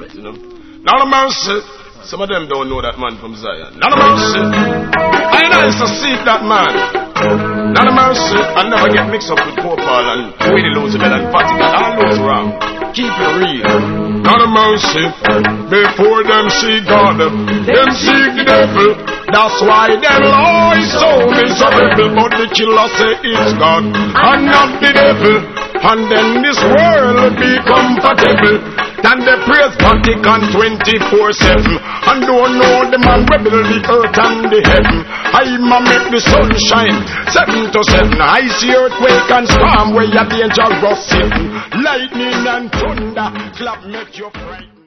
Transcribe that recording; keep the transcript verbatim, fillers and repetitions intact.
You know? Not a mercy. Some of them don't know that man from Zion. Not a mercy. I know it's to seek that man. Not a mercy. I never get mixed up with Poor Paul and Willie Roosevelt and Fatty. All those wrong. Keep it real. Not a mercy. Before them see God, them seek the devil. That's why them law is so miserable. But the killer say it's God and not the devil. And then this world will be comfortable. Then they praise Vatican twenty-four seven. And don't know the man rebel the earth and the heaven. I'ma make the sun shine seven to seven. I see earthquake and storm where you're dangerous sitting. Lightning and thunder clap make you frightened.